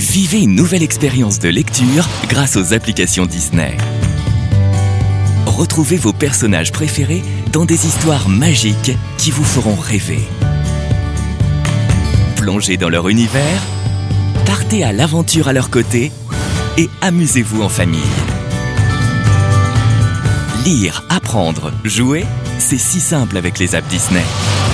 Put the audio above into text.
Vivez une nouvelle expérience de lecture grâce aux applications Disney. Retrouvez vos personnages préférés dans des histoires magiques qui vous feront rêver. Plongez dans leur univers, partez à l'aventure à leur côté et amusez-vous en famille. Lire, apprendre, jouer, c'est si simple avec les apps Disney.